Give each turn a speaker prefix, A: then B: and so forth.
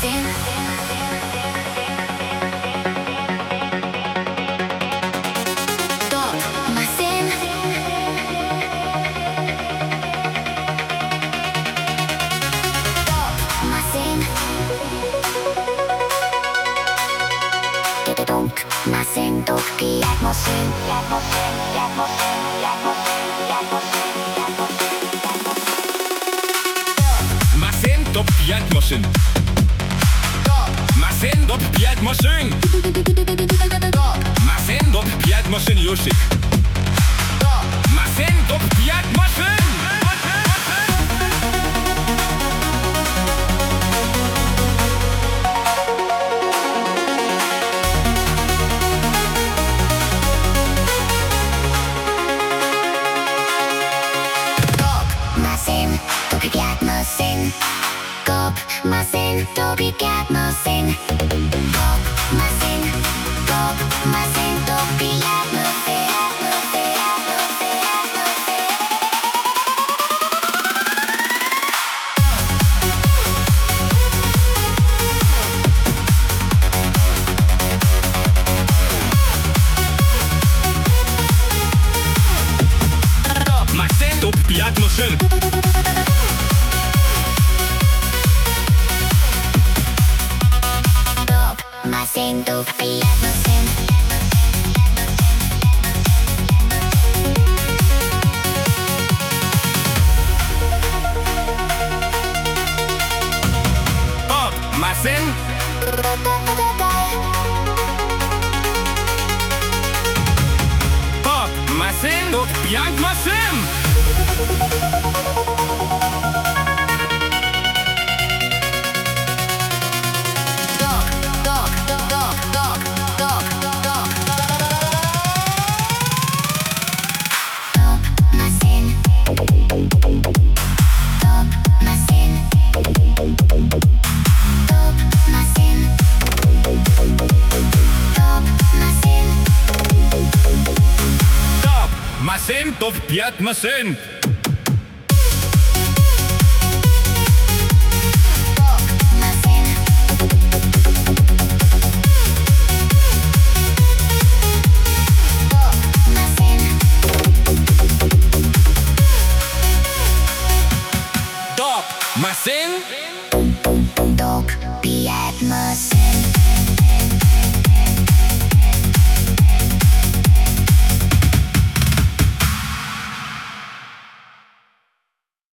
A: Masén, dobbi egy masén.
B: Masén, dobbi egy masén. Masén, dobbi egy masén. Masén, dobbi egy masén, Jussi. Masén, dobbi egy masén.
A: Masén, dobbi egy masén. Masén, dobbi egy masén.
B: Masén, dobbi egy masén.
A: Masén, dobbi egy masén.
B: Masén. Masén, dobbi egy masén. Masén, dobbi egy masén. Masén.